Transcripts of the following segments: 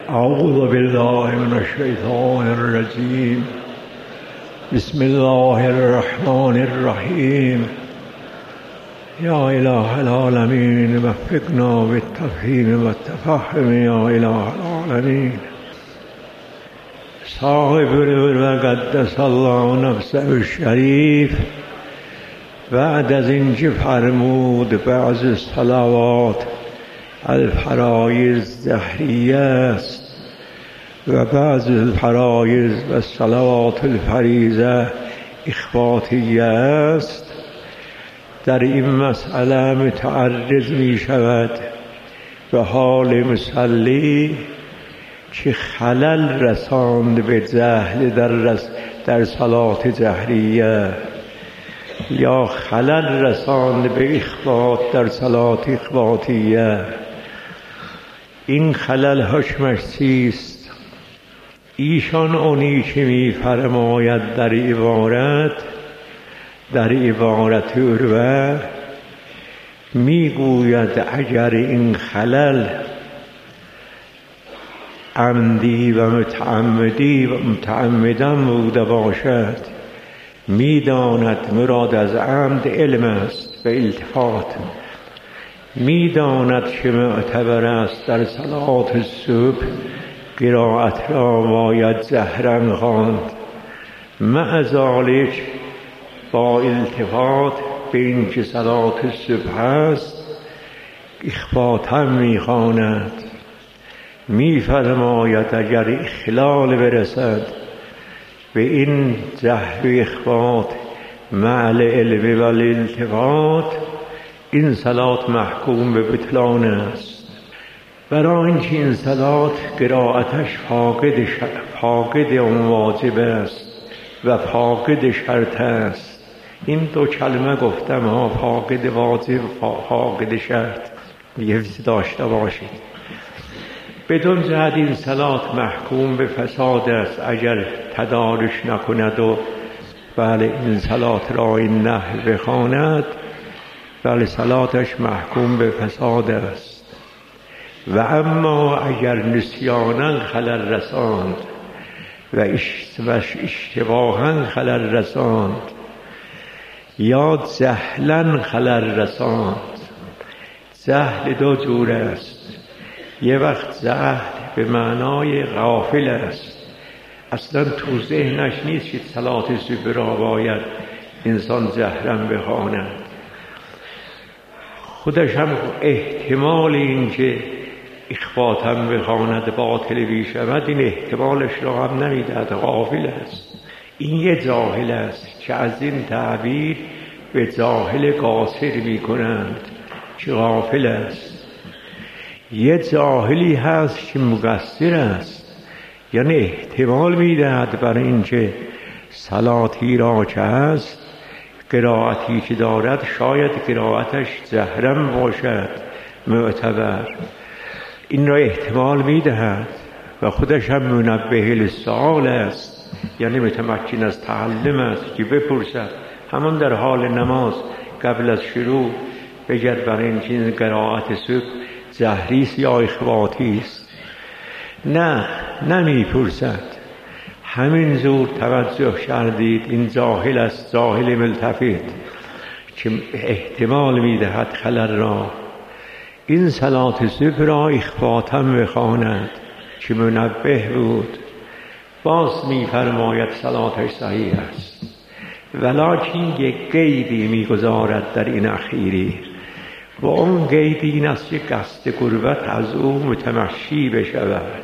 اعوذ بالله من الشیطان الرجیم. بسم الله الرحمن الرحیم. یا اله العالمین وفقنا بالتفهیم والتفهم یا اله العالمین. صاحب و قدس الله نفسه الشریف بعد از اینکه فرمود بعض صلوات الفرایض ظهریه است و بعض الفرایض و صلوات الفریضه اخباتیه است، در این مسئله متعرض می شود به حال مصلی که خلل رساند به جهل در صلات جهریه یا خلل رساند به اخبات در صلات اخباتیه. این خلل حکمش چیست؟ ایشان اونی که می فرماید در عبارت عروه می گوید اگر این خلل عمدی و متعمدی و متعمدن بوده باشد، می داند مراد از عمد علم است و التفات، می داند که معتبر است در صلات صبح قرائت را باید جهرا خواند، مع ذلک با التفات به این که صلات صبح است اخفاتا می خواند. می فرماید اگر اخلال برسد به این جهر و اخفات مع العلم و الالتفات، این صلات محکوم به بطلان است. برای اینکه این صلات قرائتش فاقد اون واجب است و فاقد شرط است. این دو کلمه گفتم ها، فاقد واجب فاقد شرط، حفظ داشته باشید. بدون جهت این صلات محکوم به فساد است اگر تدارش نکند و بله این صلات را این نحو بخواند، بله صلاتش محکوم به فساد است. و اما اگر نسیانا خلل رساند و اشتباها خلل رساند یا جهلا خلل رساند، جهل دو جور است. یه وقت جهل به معنای غافل است، اصلا تو ذهنش نیست که صلات صبح را باید انسان جهرا بخواند. خودش هم احتمال این که اخفاتا بخواند باطل بیشود، این احتمالش را هم نمیدهد، غافل است. این یه جاهل است که از این تعبیر به جاهل قاصر می کنند که غافل است. یه جاهلی هست که مقصر است، یعنی احتمال میدهد برای اینکه صلاتی را که هست قرائتی که دارد شاید قرائتش جهرم باشد معتبر، این را احتمال میدهد و خودش هم منبه للسؤال است، یعنی متمکن از تعلم است که بپرسد همان در حال نماز قبل از شروع بگرد برای اینکه قرائت صبح جهری است یا اخباتی است. نه، نمیپرسد. همین زور توجه کردید این جاهل است، جاهل ملتفت که احتمال میدهد خلل را. این صلات صبح را اخفاتا بخواند که منبه بود، باز میفرماید صلاتش صحیح است، ولکن یک قیدی میگذارد در این اخیری و اون قید این است که قصد قربت از او متمشی بشود.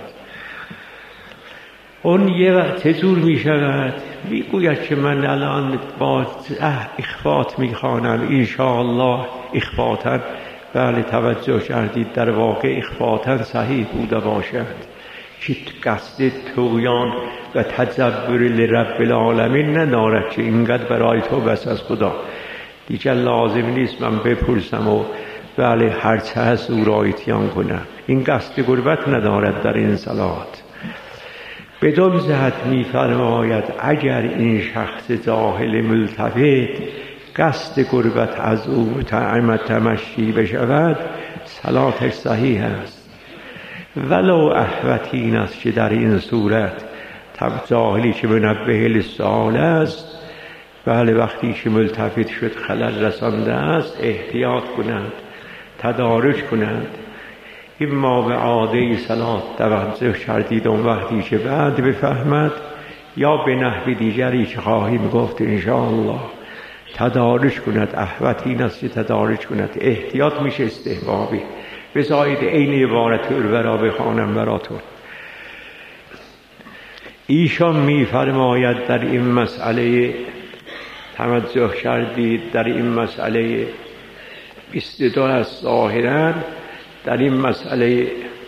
اون یه وقت چجور می شود؟ می گوید که من الان با اخفات می خوانم انشاءالله اخفاتا، بله توجه کردید در واقع اخفاتا صحیح بوده باشد که قصد طغیان و تجبر لرب العالمین ندارد که اینقدر برای تو بس از خدا دیگر لازم نیست من بپرسم و بله هرچه هست او را اتیان کنم. این قصد قربت ندارد در این صلات. بدون جهت می فرماید اگر این شخص جاهل ملتفت قصد قربت از او تمشی بشود صلاتش صحیح است، ولو احوت این است که در این صورت جاهلی که منبه للسؤال است، بله وقتی که ملتفت شد خلل رسانده است، احتیاط کنند، تدارک کنند. اما به عاده صلات توجه کردید اون وقتی که بعد بفهمد، یا به نحو دیگری که خواهیم گفت انشاءالله تدارک کند. احوت این است که تدارک کند، احتیاط میشه استحبابی. بذارید این عبارت را بخوانم براتون. ایشان میفرماید در این مسئله، توجه کردید در این مسئله 22 است ظاهراً، در این مسئله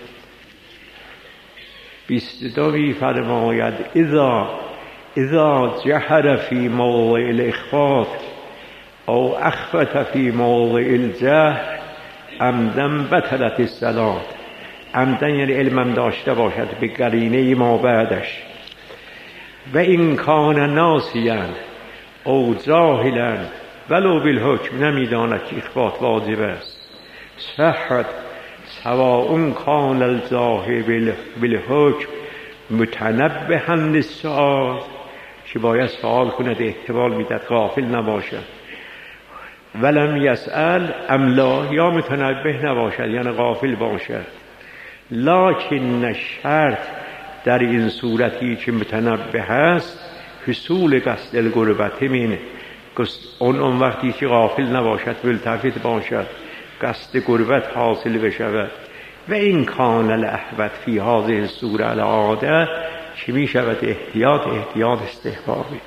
22 میفرماید اذا جهر فی موضع الاخفاء او اخفت فی موضع الجهر عمدن بطلت الصلاة. عمدن یعنی علمم داشته باشد به قرینه ما بعدش. و این کان ناسیا او جاهلا ولو بالحکم، نمیداند که اخفات واجب است، صحت سواء کان الجاهل بالحکم متنبها للسؤال، که باید سوال کند، احتمال میداد غافل نباشد. ولم یسأل ام لا، یا متنبه نباشد یعنی غافل باشد. لکن شرط در این صورتی که متنبه است حصول قصد القربت مینه، اون وقتی که غافل نباشد ملتفت باشد، قصد قربت حاصل بشود. و این کان الاحوط فی هذه الصوره العاده، که می شود احتیاط استحبابی.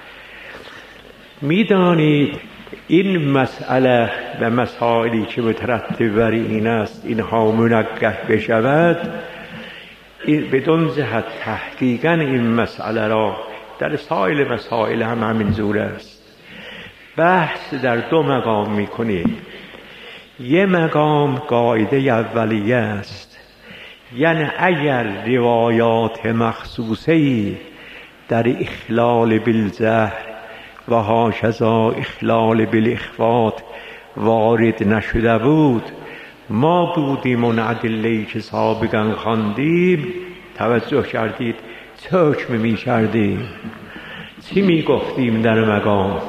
میدانید این مسئله و مسائلی که مترتب بر این است اینها منقح بشود، بدون جهت تحقیقا این مسئله را در سایر مسائل هم همین جور است. بحث در دو مقام میکنیم. یه مقام قاعده اولیه است، یعنی اگر روایات مخصوصی در اخلال بالجهر و هاکذا اخلال بالاخفات وارد نشده بود، ما بودیم اون ادله‌ای که سابقا خواندیم، توجه کردید چه حکم می کردیم، چی می گفتیم در مقام.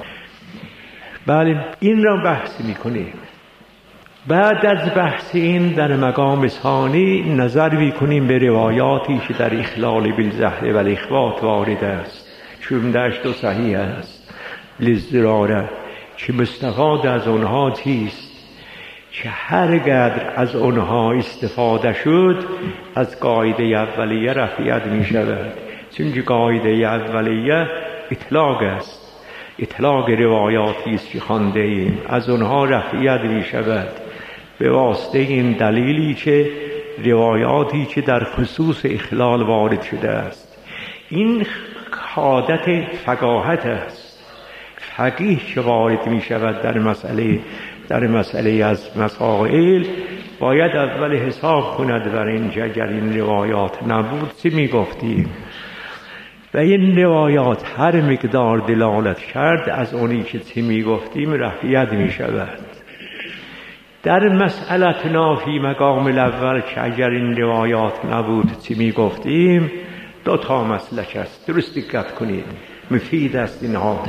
بله این را بحث می کنیم. بعد از بحث این در مقام ثانی نظر می کنیم به روایاتی که در اخلال بالجهر و الاخفات وارد است، چون داشت و صحیح است للضراره، که مستفاد از اونها چیست، که هر قدر از اونها استفاده شد از قاعده اولیه رفعیت می شود. چون قاعده اولیه اطلاق است، اطلاق روایاتی است که خوانده ایم، از اونها رفعیت می شود به واسطه این دلیلی که روایاتی که در خصوص اخلال وارد شده است. این عادت فقاهت است. فقیه که وارد می شود در مسئله از مسائل باید اول حساب کند بر اینجا اگر این روایات نبود چی می گفتیم. و این روایات هر مقدار دلالت کرد از اونی که چی می گفتیم رفعیت می شود. در مسئلتنا فی مقام الاول که اگر این روایات نبود چی می گفتیم، دو تا مسلک است، درست دقت کنید، مفید است اینها.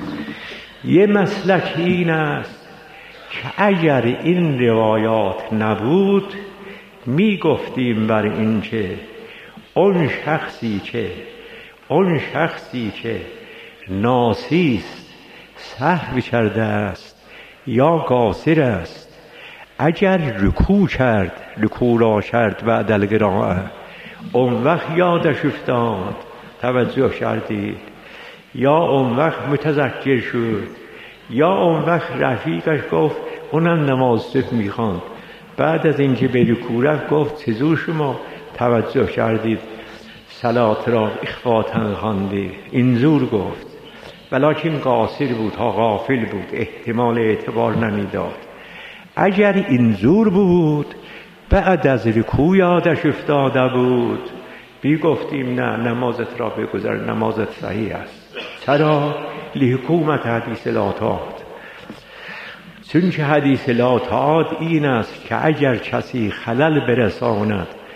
یه مسلک این است که اگر این روایات نبود می گفتیم بر این که اون شخصی که ناسیست، سهو کرده است یا قاصر است، اگر رکوع را کرد بعد القراءه، اون وقت یادش افتاد، توجه کردید، یا اون وقت متذکر شد، یا اون وقت رفیقش گفت اونم نماز صبح میخواند، بعد از اینکه به رکوع رفت گفت چیزو شما توجه کردید صلات را اخفاتا خواندید، اینجور گفت، ولکن قاصر بود ها، غافل بود، احتمال اعتبار نمیداد. اگر اینجور بود بعد از رکوع یادش افتاده بود، گفتیم نه، نمازت را بگذار، نمازت صحیح است. چرا؟ لحکومت حدیث لا تعاد. چون که حدیث لا تعاد این است که اگر کسی خلل برساند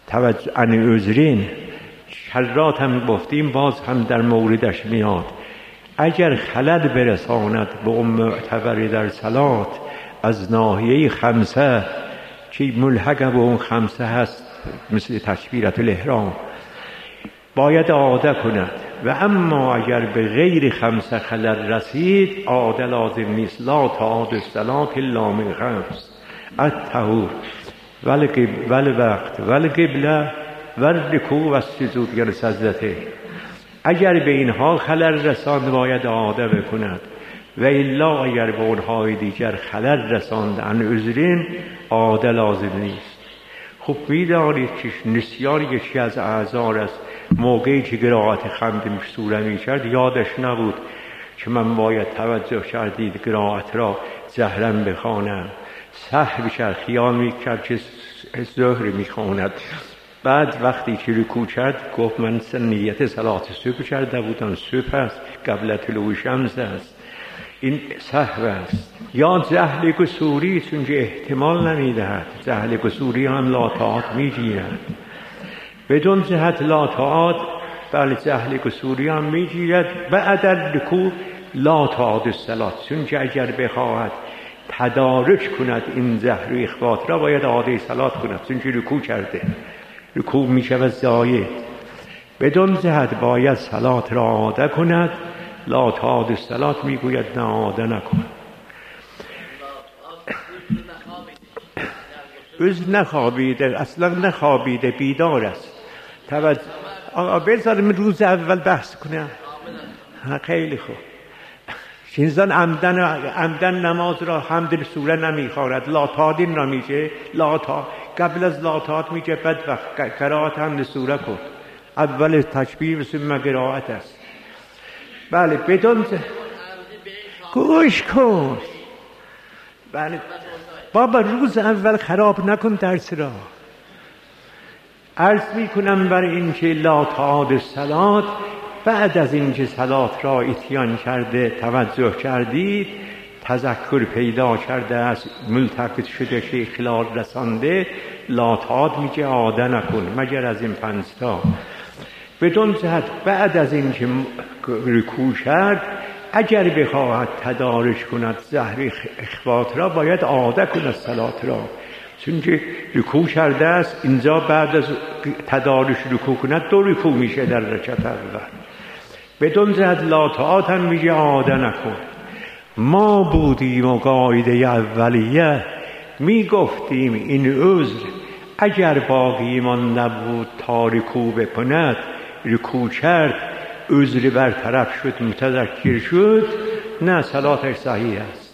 توجه عن عذرین شرات هم گفتیم، باز هم در موردش میاد. اگر خلل برساند به اون معتبری در صلات از ناحیه خمسه که ملحق به اون خمسه هست، مثل تکبیرة الاحرام، باید عاده کند. و اما اگر به غیر خمسه خلل رسید، عاده لازم نیست. لا تعاد الصلاة الا من خمس: الطهور والوقت والقبله والرکوع والسجود، یعنی سجدته. اگر به اینها خلل رساند باید عاده بکند، و الا اگر به اونهای دیگر خلل رساند عن عذرین، عاده لازم نیست. خب می‌دانید که نسیان یکی از اعذار است. موقعی که قرائت خمد سوره می‌کرد یادش نبود که من باید توجه کردید قرائت را جهراً بخوانم. سهو کرد، خیال می‌کرد که ظهر می‌خواند. بعد وقتی که رکوع کرد گفت من نیت صلات صبح کرده بودم، صبح است، قبل طلوع شمس است. این سهو است. یا جهل قصوری، چون که احتمال نمیدهد. جهل قصوری هم لا طاعت میگیرد. بدون جهت لا طاعت، بله جهل قصوری هم میگیرد. بعد رکوع لا طاعت الصلات، چون که اگر بخواهد تدارک کند این جهر و اخفات را باید عاده صلات کند، چون که رکوع کرده، رکوع میشود زاید. بدون جهت باید صلات را عاده کند. لا تعاد الصلاة میگوید نه عاده نکن. نخوابیده، اصلا نخوابیده، بیدار است. توجه بذارم روز اول بحث کنم. خیلی خوب. انسان عمدن نماز را حمد سوره نمیخواند، لا تعادین را میگه، قبل از لا تعاد میگه بعد وقت قرائت حمد سوره کن. اول تکبیر و ثم قرائت است. بله بدون گوش کن. بله بابا روز اول خراب نکن درس را. عرض میکنم برای اینکه لا تعاد الصلاة، بعد از اینکه صلات را اتیان کرده، توجه کردید، تذکر پیدا کرده است، ملتفت شده که اخلال رسانده، لا تعاد میگه عاده نکن مگر از این 5 تا. بدون جهت بعد از اینکه رکوع کرد، اگر بخواهد تدارش کند زهر اخوات را باید عاده کند صلات را، چون که رکوع کرده است. اینجا بعد از تدارش رکوع کند 2 رکوع میشه در رکعت اول. بدون جهت لا طاعت هم میگه عاده نکن. ما بودیم و قاعده اولیه میگفتیم این عذر اگر باقی من نبود تا رکوع بکند، رکوع کرد، عذر برطرف شد، متذکر شد، نه صلاتش صحیح است.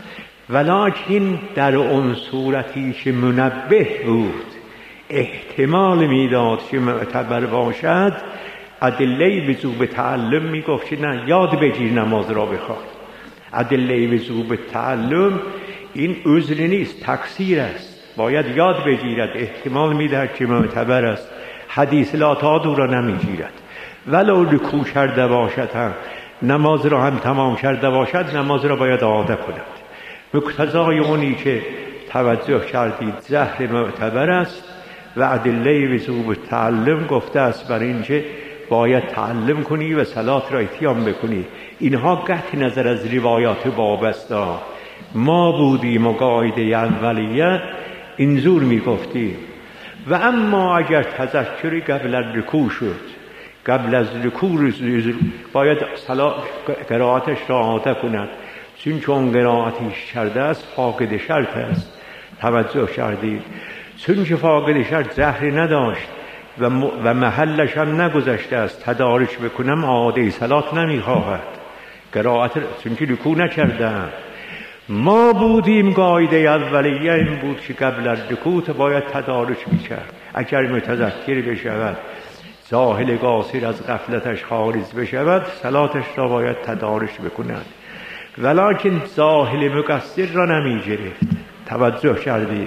ولکن در اون صورتی که منبه بود، احتمال میداد که معتبر باشد، ادله وجوب تعلم میگفت که نه یاد بگیر نماز را بخوان. ادله وجوب تعلم این عذر نیست، تقصیر است، باید یاد بگیرد. احتمال میدهد که معتبر است. حدیث لا تعاد او را نمیگیرد. ولو رکوع کرده باشد هم، نماز را هم تمام کرده باشد، نماز را باید عاده کند. مقتضای اونی که توجه کردید زهر معتبر است و ادله وجوب تعلم گفته است بر اینکه باید تعلم کنی و صلات را اتیان بکنی. اینها قطع نظر از روایات باب است. ما بودیم و قاعده اولیه اینجور میگفتیم. و اما اگر تذکری قبل از رکوع شد، قبل از رکوع باید قرائتش را عاده کند، چون چون قرائتش کرده است فاقد شرط است. توجه کردید؟ چون که فاقد شرط زهر نداشت و محلش هم نگذشته است، تدارش بکنم عاده صلات نمیخواهد. قرائت چون که رکوع نکردم. ما بودیم قاعده اولیه این بود که قبل از رکوع باید تدارش میکرد. اگر متذکر بشود، زاهل قاصر از غفلتش خارج بشود، صلاتش را باید تدارش بکند. ولکن زاهل مقصر را نمی گرفت. توجه کردید؟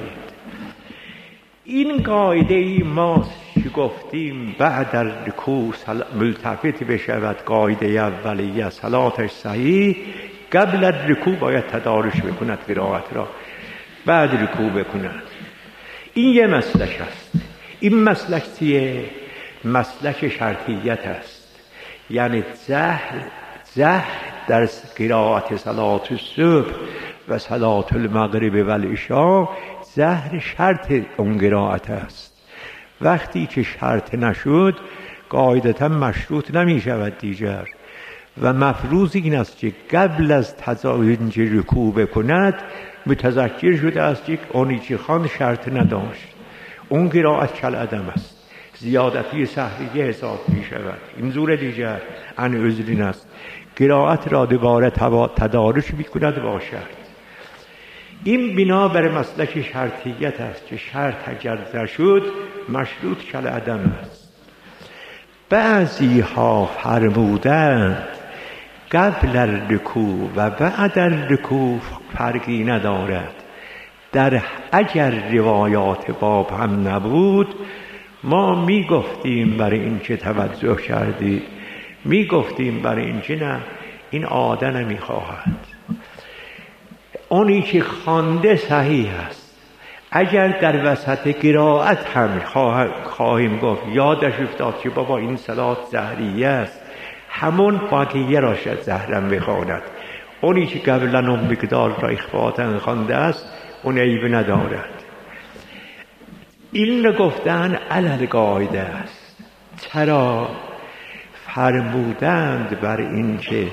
این قاعده ای ماست که گفتیم بعد در رکوع ملتفت بشود، قاعده اولیه صلاتش صحیح. قبل از رکوع باید تدارش بکند قرائت را، بعد رکوع بکند. این یه مسلک است. این مسلک چیه؟ مسلک شرطیت است. یعنی زهر در قرائت صلات الصبح و صلات المغرب و العشاء زهر شرط اون قرائت است. وقتی که شرط نشد قاعدتا مشروط نمی شود دیگر و مفروض این است که قبل از تزاینج رکوع بکند متذکر شده است که اونی که خواند شرط نداشت، اون قرائت کالعدم است، زیادتی سهریه حساب می شود. این زور دیگر عن عذرین است، قرائت را دوباره تدارک می کند با شرط. این بنا بر مسلک شرطیت است که شرط اگر نشد مشروط کالعدم است. بعضی ها فرمودند قبل الرکوع و بعد الرکوع فرقی ندارد. اگر روایات باب هم نبود ما می گفتیم برای این که توجه کردی، می گفتیم برای این که نه، این عاده نمی خواهد. اونی که خوانده صحیح است. اگر در وسط قرائت هم خواهیم گفت یادش افتاد که بابا این صلات زهریه است، همون باقیه را شد زهرم بخواند. اونی که قبلا اون مقدار را اخفاءً خوانده است اون عیب ندارد. این را گفتن علل قاعده است. چرا؟ فرمودند بر این که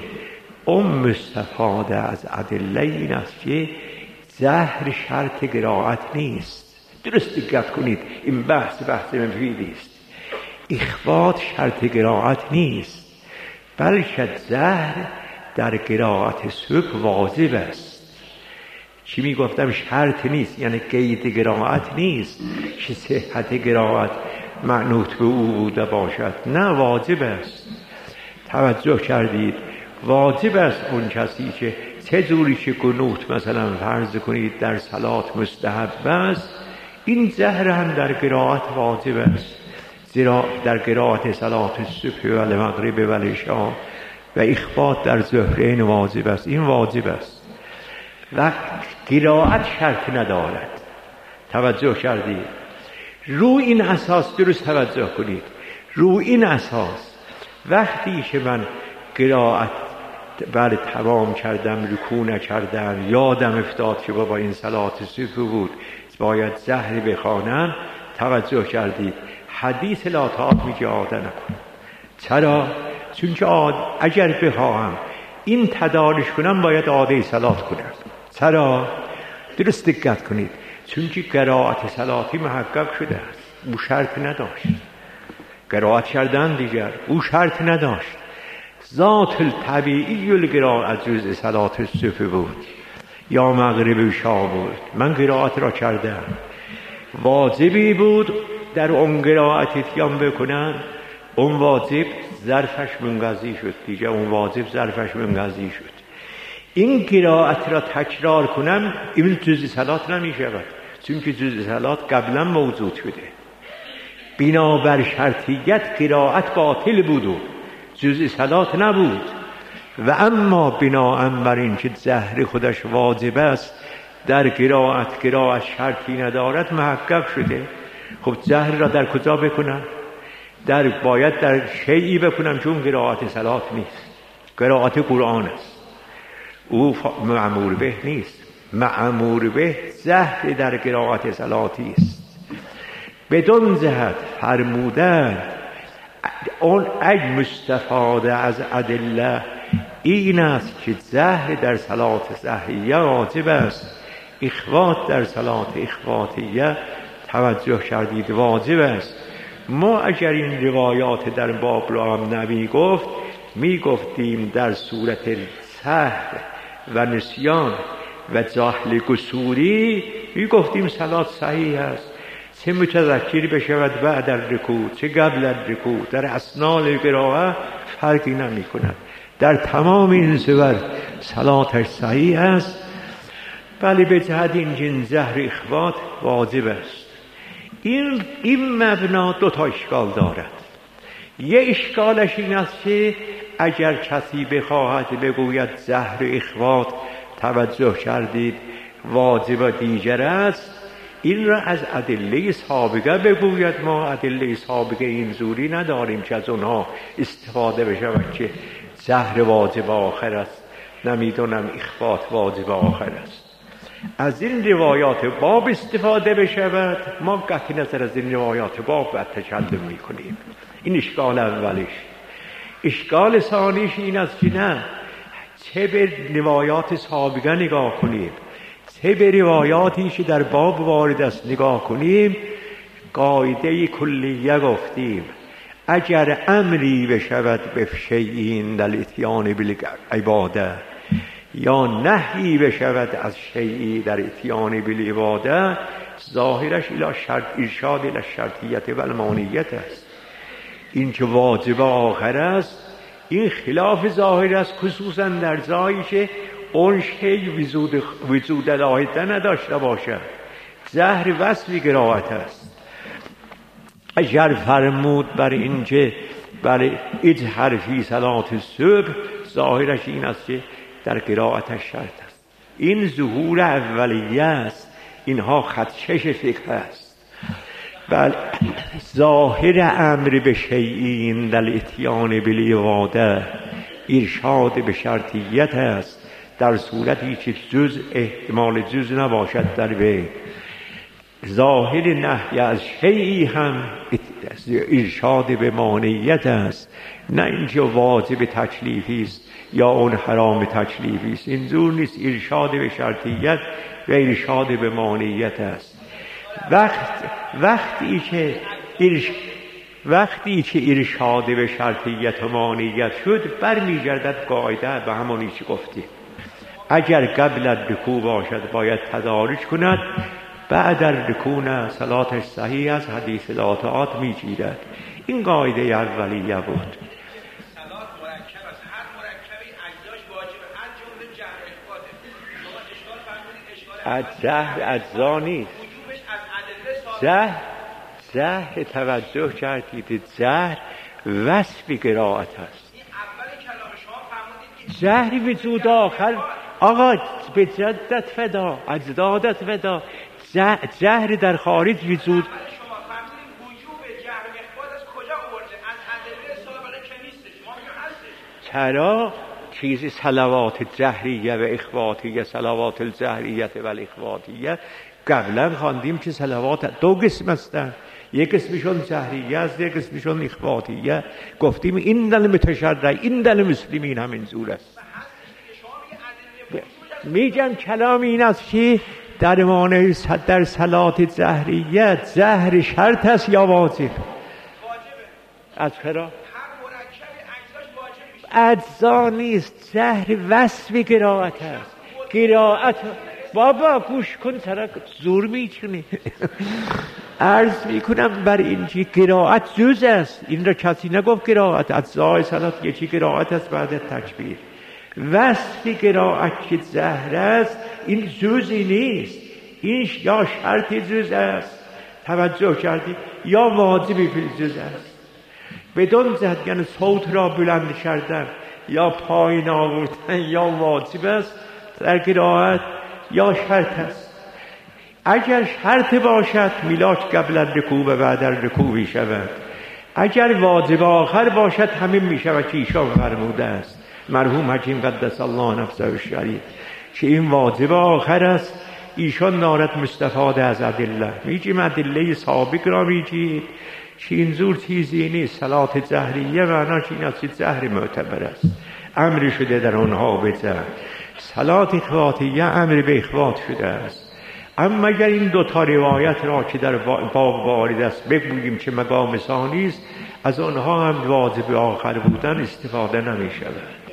مستفاده از ادله این است که زهر شرط قرائت نیست. درست دقت کنید، این بحث مفیدی است. اخفاء شرط قرائت نیست، بلکه زهر در قرائت صبح واجب است. چی می گفتم؟ شرط نیست، یعنی قید قرائت نیست که صحت قرائت معنوط به او بوده باشد، نه، واجب است. توجه کردید؟ واجب است اون کسی که چه جوری که قنوت مثلا فرض کنید در صلات مستحب است، این زهر هم در قرائت واجب است، زیرا در قرائت صلات الصبح و المغرب و العشاء و اخفاء در ظهرین واجب است. این واجب است و قرائت شرط ندارد. توجه کردید؟ رو این اساس درست توجه کنید. رو این اساس وقتی که من قرائت تمام کردم، رکوع نکردم، یادم افتاد که بابا این صلات صبح بود باید زهر بخوانم، توجه کردید؟ حدیث لا طاعت میگه عاده نکن. چرا؟ چون که اگر بخواهم این تدارش کنم باید عاده صلات کنم. چرا؟ درست دقت کنید، چون که قرائت صلاتی محقق شده است، او شرط نداشت. قرائت کردن دیگر، او شرط نداشت. ذات الطبیعی القرائت جزء صلات الصبح بود یا مغرب و عشاء بود. من قرائت را کردم، واجبی بود در اون قرائت اتیان بکنم، اون واجب ظرفش منقضی شد دیگه، اون واجب ظرفش منقضی شد. این قرائت را تکرار کنم این جزء صلات نمی شود، چون که جزء صلات قبلا موجود شده. بنابر شرطیت قرائت باطل بود و جزء صلات نبود. و اما بناء بر این که زهر خودش واجب است، در قرائت شرطی ندارد، محقق شده. خب زهر را در کجا بکنم؟ باید در شیئی بکنم چون قرائت صلات نیست، قرائت قرآن است، او معمور به نیست. معمور به زهر در قرائت صلاتی است. بدون جهت فرمودن اون مستفاده از ادله این است که زهر در صلات سهریه واجب است، اخوات در صلات اخواتیه، توجه کردید، واجب است. ما اگر این روایات در باب را هم نمی گفت، می گفتیم در صورت سهو و نسیان و جهل قصوری می گفتیم صلات صحیح است، چه متذکر بشود بعد الرکوع چه قبل الرکوع، در اثناء قرائه فرقی نمی کند. در تمام این صور صلاتش صحیح است، ولی به جهت این زهر اخوات واجب است. این مبنا دو تا اشکال دارد. یه اشکالش این است که اگر کسی بخواهد بگوید زهر اخوات، توجه کردید، واجب دیگر است، این را از ادله سابقه بگوید. ما ادله سابقه این زوری نداریم که از اونها استفاده بشود که زهر واجب آخر است، نمیدونم اخبات واجب آخر است. از این روایات باب استفاده بشود، ما قطع نظر از این روایات باب و تکلم میکنیم. این اشکال اولیش. اشکال ثانیش این است که نه، چه به روایات سابقه نگاه کنیم، چه به روایاتی که در باب وارد است نگاه کنیم، قاعده کلیه گفتیم اگر امری بشود به شیء در اتیان بالعباده یا نهی بشود از شیء در اتیان بالعباده، ظاهرش ارشاد الی الشرطیت و المانیت است. این که واجب آخر است این خلاف ظاهر است، خصوصا در جایی که اون شیء وجود لاحظه نداشته باشد. زهر وصف قرائت است. اگر فرمود بر اینکه برای اجهر فی صلات الصبح، ظاهرش این است که در قرائتش شرط است. این ظهور اولیه است، اینها خدشش فقه است. بل ظاهر امر به شیء در اتیان بالعباده ارشاد به شرطیت است، در صورتی که جز احتمال جز نباشد در وی. ظاهر نهی از شیئی هم ارشاد به مانعیت است، نه اینکه واجب تکلیفی است یا اون حرام تکلیفی است. این زور نیست، ارشاد به شرطیت و ارشاد به مانعیت است. وقتی که ارشاد به شرطیت و مانعیت شد، برمیگردد قاعده به همونی که گفتیم. اگر قبل رکوع باشد باید تدارک کند، بعد رکوع صلاتش صحیح است، حدیث لاتعات میگیرد. این قاعده اولیه بود. از زهر اجزا نیست. زهر توجه کردید، زهر وصف قرائت است. زهر وجود آخر آقا به جدت فدا، اجدادت فدا، زهر در خارج وجود. چرا چیزی صلوات جهریه و اخواتیه، صلوات الجهریه و الاخواتیه قبلا خواندیم که صلوات دو قسم هستند، یک قسمشون جهریه است، یک قسمشون اخواتیه. گفتیم این دل متشرع، این دل مسلمین همین زور است. میگم کلام این است که در صلات جهریه زهر شرط است یا واجب؟ از چرا؟ اجزا نیست، زهر وصف قرائت است. قرائت بابا گوش کن، چرا زور میکنی؟ عرض میکنم بر این که قرائت جز است. این را کسی نگفت قرائت اجزای صلات یکی قرائت است بعد تکبیر. وصف قرائت که زهر است این جزی نیست، این یا شرط جز است، توجه کردی، یا واجبی فی جز است. بدون جهت یعنی صوت را بلند کردن یا پایین آوردن یا واجب است در قرائت یا شرط است. اگر شرط باشد میلاد قبل رکوع و بعد رکوع می شود. اگر واجب آخر باشد همین می شود که ایشان فرموده است مرحوم حکیم قدس الله نفسه الشریف که این واجب آخر است. ایشان دارد مستفاده از ادله، میگیم ادله سابق را میگید که این زور چیزی نیست. صلات جهریه معناش این است که جهر معتبر است، امر شده در آنها به جهر. صلات اخواتیه امر به اخوات شده است. اما اگر این دوتا روایت را که در باب وارد است بگوییم که مقام ثانی است، از آنها هم واجب آخر بودن استفاده نمی شود.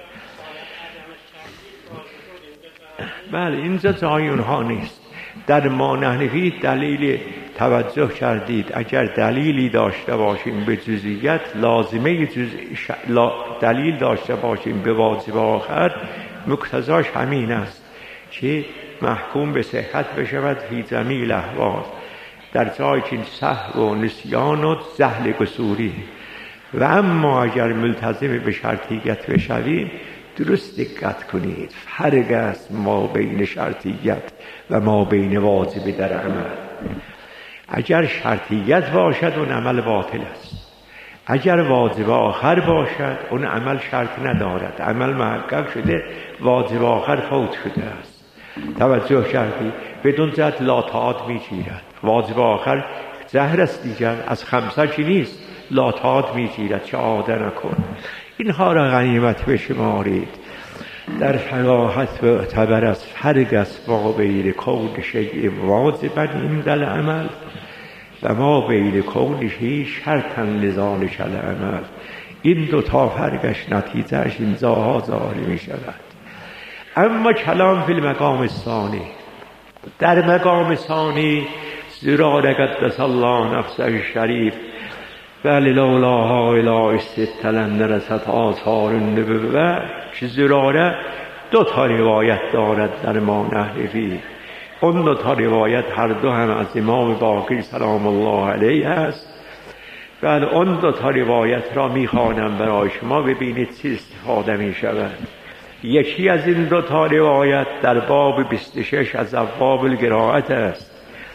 بله اینجا جای اونها نیست. در ما نحنفی دلیل توجه کردید، اگر دلیلی داشته باشیم به جزئیت لازمه دلیل داشته باشیم به واجب آخر، مقتضاش همین است که محکوم به صحت بشود فی جمیع الاحوال، در جایی که سهو و نسیان و جهل قصوری. و اما اگر ملتزم به شرطیت بشویم درست دقت کنید، فرق است ما بین شرطیت و ما بین واجب در عمل. اگر شرطیت باشد اون عمل باطل است، اگر واجب آخر باشد اون عمل شرط ندارد، عمل محقق شده، واجب آخر فوت شده است. توجه کردی؟ بدون زد لا تعاد میگیرد. واجب آخر زهر است دیگر، از خمسه چی نیست، لا تعاد میگیرد، چه عاده نکن. اینها را غنیمت بشمارید. در فقاهت معتبر است فرق است ما بین کون شیء واجبا عند العمل و ما بین کونه شرطا لذالک العمل. این دوتا فرقش نتیجهش این جاها ظاهر می شود. اما کلام فی المقام الثانی، در مقام ثانی زراره قدس الله نفسه الشریف بل لولا هؤلاء الستة لنرست آثار النبوة، که زراره دو تا روایت دارد در ما نحوی. اون دو تا روایت هر دو هم از امام باقر سلام الله علیه است. بل اون دو تا روایت را میخوانم برای شما ببینید چی استفاده می شود. یکی از این دو تا روایت در باب 26 از ابواب القرائت است.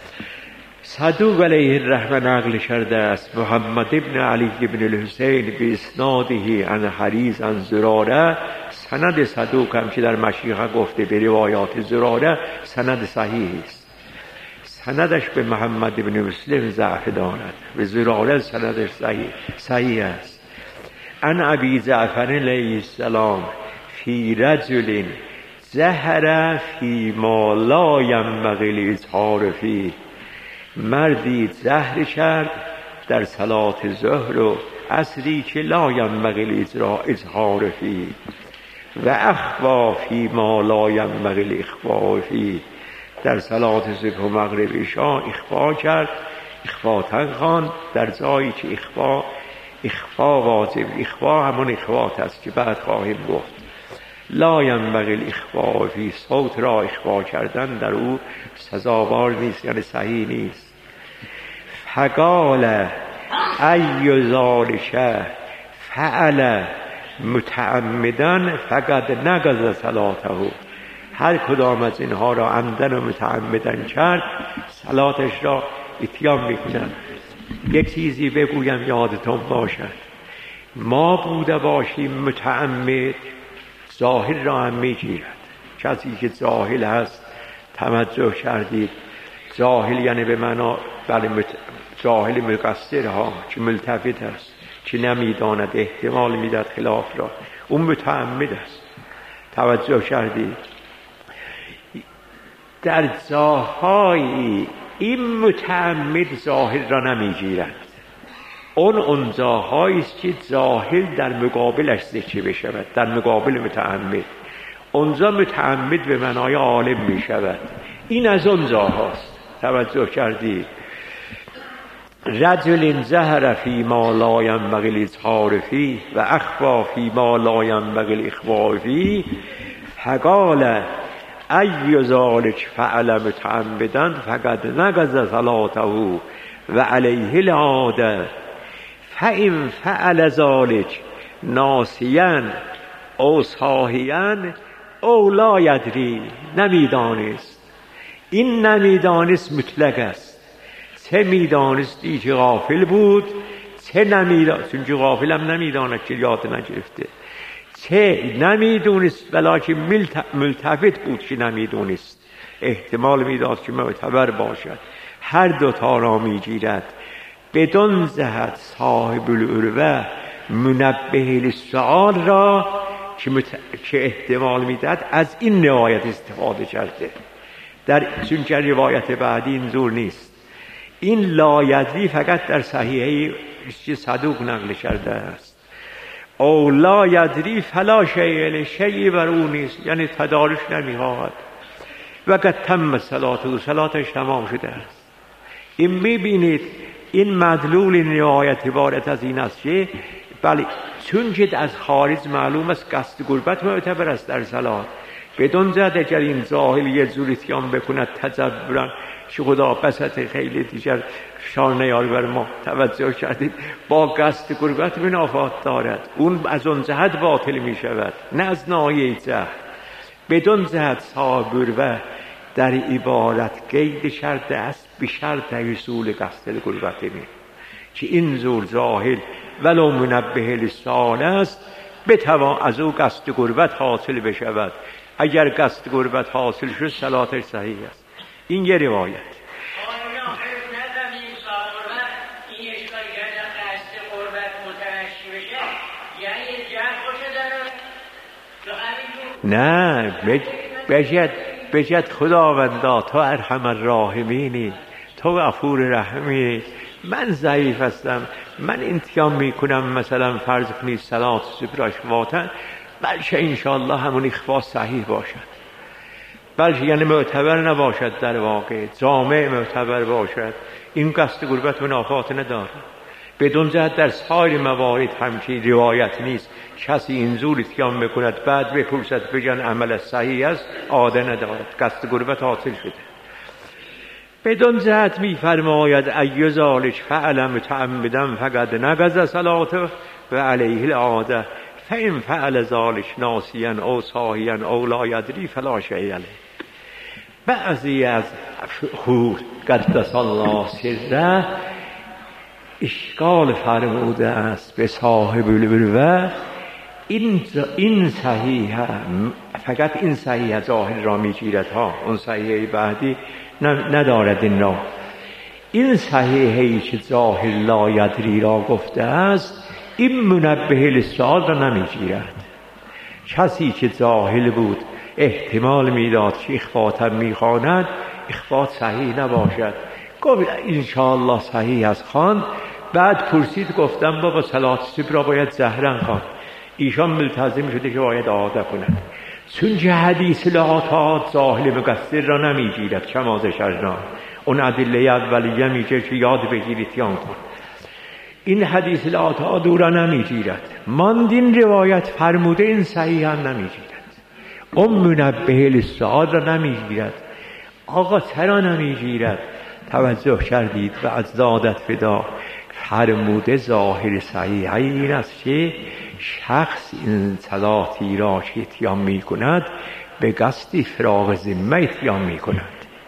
صدوق علیه الرحمه نقل کرده است محمد ابن علی ابن الحسین به اسناده عن حریز عن زراره. سند صدوق هم که در مشیخه گفته به روایات زراره سند صحیح است. سندش به محمد ابن مسلم ضعف دارد، به زراره سندش صحیح است. عن ابی جعفر علیه السلام فی رجل زهر فی ما لا ینبغی الاظهار فیه، مردی زهر کرد در صلات ظهر و عصری که لا ینبغی الاظهار فیه و اخفا فی ما لا ینبغی الاخفاء فیه، در صلات صبح و مغرب عشاء اخفا کرد، اخفاتن خواند در جایی که اخفا واجب، اخفا همون اخفات است که بعد خواهیم گفت. لا ینبغی الاخفاء فی، صوت را اخفا کردن در او سزاوار نیست، یعنی صحیح نیست. فقال ای ذالک فعل متعمدا فقد نقض صلاته، هر کدام از اینها را عمدن و متعمدن کرد صلاتش را اتیان میکنند. یک چیزی بگویم یادتون باشد، ما بوده باشیم متعمد ظاهر را هم میگیرد. کسی که جاهل هست، توجه کردید، جاهل یعنی به معنا جاهل مقصر ها که ملتفت است، که نمیداند، احتمال میداد خلاف را، اون متعمد است. توجه کردید؟ در جاهایی این متعمد ظاهر را نمیگیرد، اون جاهایی است که جاهل در مقابلش ذکر بشود، در مقابل متعمد، اونجا متعمد به معنای عالم می شود. این از اون جاهاست. توجه کردید؟ رجل زهر فی ما لا ینبغی الاظهار فیه و اخفا فی ما لا ینبغی الاخفاء فیه، فقال ای ذالک فعل متعمدا فقد نقض صلاته و علیه العاده فإن فعل ذلك ناسیا او ساهیا او لا یدری، نمیدانست. این نمیدانست مطلق است، چه میدانستی که غافل بود، چه نمیدانست، چون که غافل هم نمیداند که یاد نگرفته، چه نمیدونست ولیکن ملتفت بود که نمیدونست، احتمال میداد که معتبر باشد. هر دوتا را میگیرد. بدون جهت صاحب العروه منبه للسؤال را که احتمال میداد از این روایت استفاده کرده، چون که روایت بعدی اینجور نیست. این لا یدری فقط در صحیحه صدوق نقل کرده است. او لا یدری فلا شیء، شیء بر او نیست، یعنی تدارش نمیخواهد. وقت تم صلاتش تمام شده است. این میبینید این مدلول این روایت عبارت از این است که بله، چون که از خارج معلوم است قصد قربت معتبر است در صلات، بدون زد اگر این ظاهر یه جور اتیان بکند تجبرا که خدا بسط خیلی دیگر شان نیار بر ما. توجه کردید؟ با قصد قربت منافات دارد، اون از اون جهت باطل می شود، نه از ناحیه جهت. بدون جهت صابر و در عبارت قید کرده است به شرط حصول قصد القربت می که این زور ظاهر ولو منبه للسؤال است بتوان از او قصد قربت حاصل بشود. اگر قصد قربت حاصل شد صلاتش صحیح است. این یه روایت. نه بجد خداوندا تو ارحم الراحمینی، تو غفور رحیمی، من ضعیف هستم، من انتیام میکنم مثلا فرض کنید صلات صبح واتن، بلکه انشاءالله همون اخفا صحیح باشد، بلکه یعنی معتبر نباشد، در واقع جامع معتبر باشد، این قصد قربت منافات نداره. بدون جهت در سایر موارد همچین روایت نیست کسی این زور اتیام میکند بعد بپرسد بگن عمل صحیح است، عاده ندارد، قصد قربت حاصل شده. بدون جهت میفرماید ای ذالک فعل متعمدا فقد نقض صلاته و علیه العاده فإن فعل ذلك ناسیا او ساهیا او لا یدری فلا شیء علیه. بعضی از خود قدس الله سره اشکال فرموده است به صاحب البروه، این صحیحه، فقط این صحیحه ظاهر را میگیرد ها، اون صحیحه بعدی ندارد. این صحیحه‌ای که ظاهر لا یدری را گفته است این منبه للسؤال را نمیگیرد. کسی که ظاهر بود احتمال میداد که اخفاتم میخواند، اخفات صحیح نباشد، گفت انشاءالله صحیح است خواند، بعد پرسید گفتم بابا صلات صبح را باید زهرن خواند، ایشان ملتزم شده که باید عاده کند، چون که حدیث العطات ظاهر مقصر را نمیگیرد کما ذکرنا، اون ادله اولیه میگه که یاد بگیرید یان کن، این حدیث العطات او را نمیگیرد. ماندین روایت فرموده این صحیح هم نمیگیرد، اون منبه للسؤال را نمیگیرد. آقا چرا نمیگیرد؟ توجه کردید و از زادت فدا فرموده ظاهر صحیح این است که شخص این صلاتی را که اتیام می کند به قصد فراغ ذمه اتیام می کند.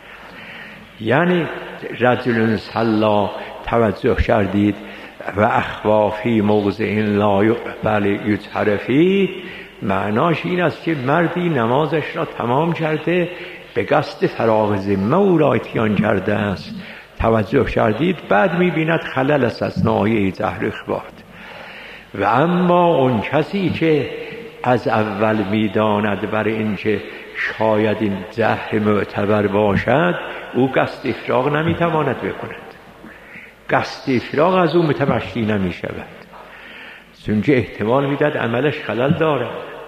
یعنی رجل صلا، توجه کردید، و اخوا فی موضع لا یقبل یجهر فیه، معناش این است که مردی نمازش را تمام کرده به قصد فراغ ذمه او را اتیان کرده است، توجه کردید، بعد می‌بیند خلل است از ناحیه جهر اخفات. و اما اون کسی که از اول می‌داند برای اینکه شاید این جهر معتبر باشد، او قصد افراغ نمی‌تواند بکند، قصد افراغ از او متمشی نمی‌شود، چون که احتمال میداد عملش خلل دارد.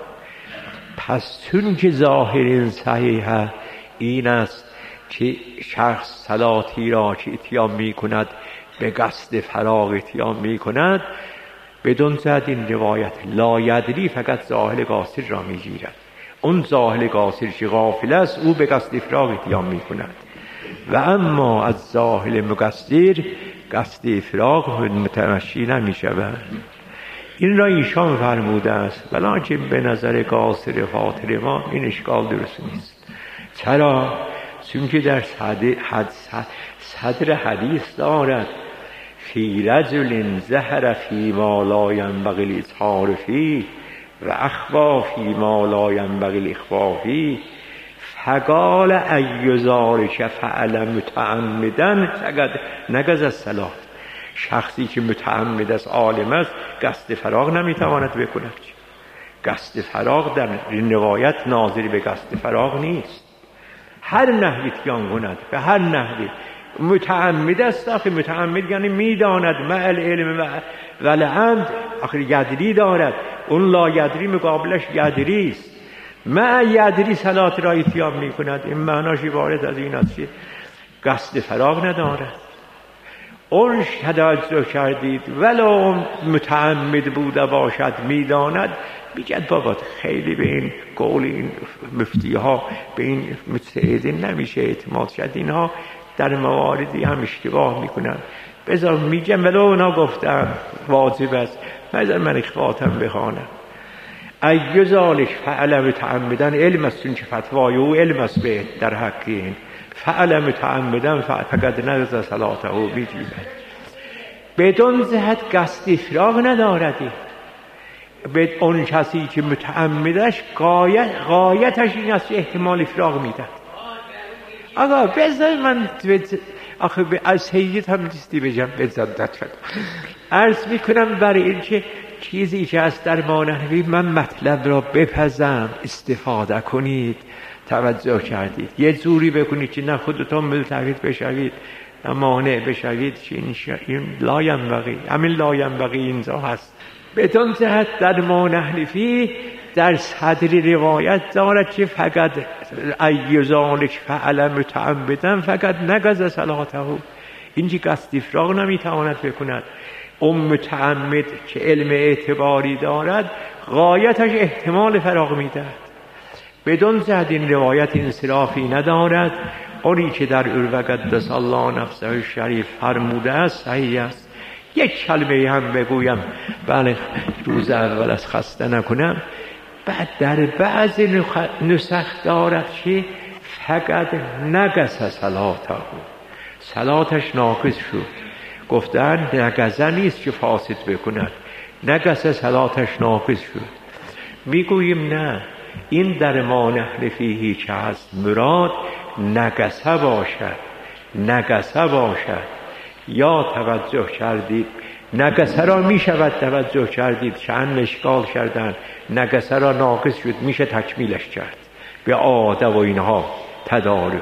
پس چون که ظاهر این صحیحه این است که شخص صلاتی را که اتیام می کند به قصد فراغ اتیام می کند، بدون زد این روایت لا یدری فقط ظاهر قاصر را می گیرد. اون ظاهر قاصر که غافل است او به قصد افراغ اتیام می کند، و اما از ظاهر مقصر قصد افراغ متمشی نمی شود. این را ایشان فرموده است، ولیکن به نظر قاصر خاطر ما این اشکال درست نیست. چرا؟ چون که در صدر حدیث دارد فی رجل ظهر فی ما لا ینبغی الاظهار فیه و اخفی فی ما لا ینبغی الاخفاء فیه فقال ای ذلک فعل متعمدا فقد نقض الصلاة. شخصی که متعمد است، عالم است، قصد فراغ نمیتواند بکند. قصد فراغ در این روایت ناظر به قصد فراغ نیست، هر نحوی اتیان کند، به هر نحوی متعمد است. آخه متعمد یعنی میداند مع العلم و العمد، آخه یدری دارد، اون لا یدری مقابلش یدری است. مع یدری صلات را اتیان میکند، این معناش عبارت از این است که قصد فراغ ندارد. اون توجه کردید ولو متعمد بوده باشد میداند، میگد بابا خیلی به این قول این مفتی ها، به این مجتهدین نمیشه اعتماد کرد، اینها در مواردی هم اشتباه میکنن، بذار میگم ولو اونا گفتن واجب است، بذار من اخفاتم بخوانم. ای ذالک فعل متعمدا، علم است، چون که فتوای او علم است به در حق این فعل متعمدا فقد نقض صلاته میجوید. بدون جهت قصد افراغ نداردی. به اون کسی که متعمدش غایتش این است که احتمال افراغ میدن. آقا بذار من آخه از سید هم نیستی بجم بزادت شد. عرض میکنم برای این که چیزی که از در مانحوی من مطلب را بپزم استفاده کنید، توجه کردید، یه جوری بکنید که نه خودتون ملتفت بشوید نه مانع بشوید. این لاینبغی، همین لاینبغی اینجا هست. بدون جهت در مانحوی در صدر روایت دارد که فقط ایزانش فعل متعمدا فقط نقض صلاته. اینجی قصد افراغ نمیتواند بکند. متعمد که علم اعتباری دارد غایتش احتمال فراغ میدهد. بدون جهت این روایت انصرافی ندارد. اونی که در عروه قدس الله نفسه شریف فرموده است صحیح است. یک کلمه هم بگویم، بله روز اول از خسته نکنم. بعد در بعض نسخ دارد که فقط نقص صلاته، صلاتش ناقص شد. گفتن نقصه نیست که فاسد بکند، نقص صلاتش ناقص شد. میگوییم نه، این در ما نحن فیه که هست مراد نقصه باشد، نقصه باشد. یا توجه کردید نقصه را می شود توجه کردید، چند اشکال کردن، نقصه را ناقص شد میشه تکمیلش کرد به عاده و اینها تدارج،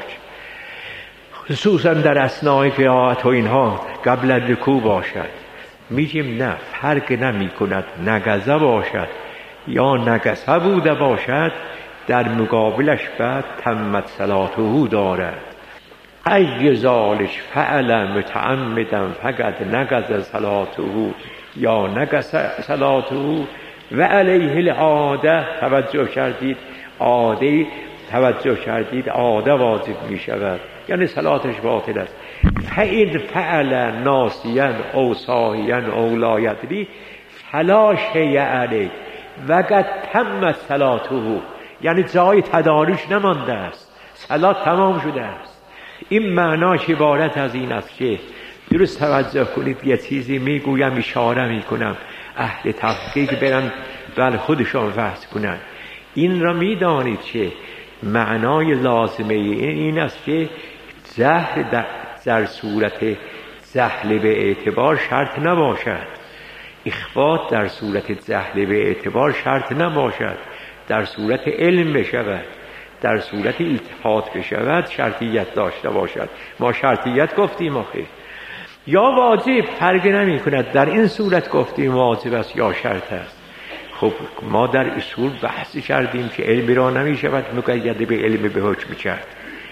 خصوصا در اثناء قرائت و اینها قبل رکوع باشد. میگیم نه، فرق نمی کند نقصه باشد یا نقصه بوده باشد، در مقابلش بعد تمت صلاته دارد. ای ذالک فعل متعمدا فقد نقض صلاته یا نقص صلاته و علیه العاده. توجه کردید عاده، توجه کردید عاده واجب می شود، یعنی صلاتش باطل است. فإن فعل ناسیا او ساهیا او لا یدری فلا شیء علیه وقد تمت صلاته، یعنی جای تدارش نمانده است، صلات تمام شده است. این معناش عبارت از این است که درست توجه کنید، یه چیزی میگویم اشاره میکنم، اهل تحقیق برن بل خودشان بحث کنن. این را میدانید که معنای لازمه این است که جهل در صورت جهل به اعتبار شرط نباشد، اخفات در صورت جهل به اعتبار شرط نباشد، در صورت علم بشود، در صورت التفات بشود شرطیت داشته باشد. ما شرطیت گفتیم آخه یا واجب، فرق نمی کند. در این صورت گفتیم واجب است یا شرط است. خب ما در اصول بحث کردیم که علم را نمی شود مقید به علم به حکم کرد.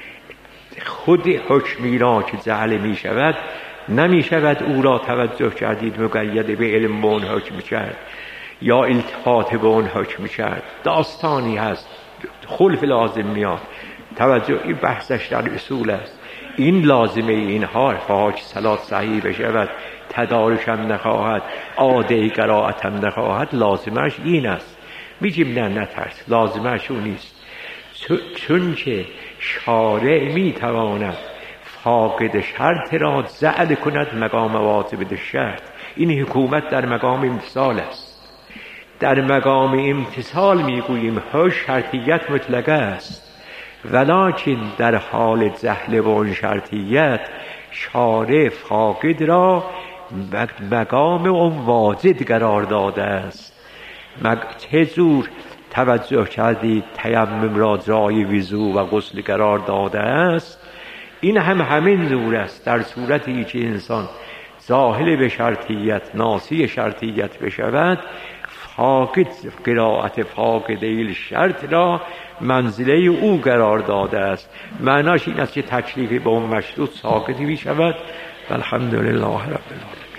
خود حکمی را که جعل می شود نمی شود او را توجه کردید مقید به علم به اون حکم کرد یا التفات به اون حکم کرد. داستانی هست، خلف لازم میاد. توجه، این بحثش در اصول است. این لازمه اینها فاش صلات صحیح بشود، تدارش هم نخواهد، عاده قرائت هم نخواهد، لازمش این است. میگیم نه نترس، لازمش اون نیست، چون که شارع میتواند فاقد شرط را جعل کند مقام واجب شرط. این حکومت در مقام امتثال است. در مقام امتثال میگوییم هش شرطیت مطلقه است، ولکن در حال جهل و اون شرطیت شارع فاقد را مقام اون واجد قرار داده است. چه جور توجه کردید تیمم را جای وضو و غسل قرار داده است، این هم همین جور است. در صورتی که انسان ظاهر به شرطیت ناسی شرطیت بشود، فاقد قرائت فاقده شرط را منزله او قرار داده است. معناش این است که تکلیف به اون مشروط ساقطی می شود. الحمدلله رب العالمین.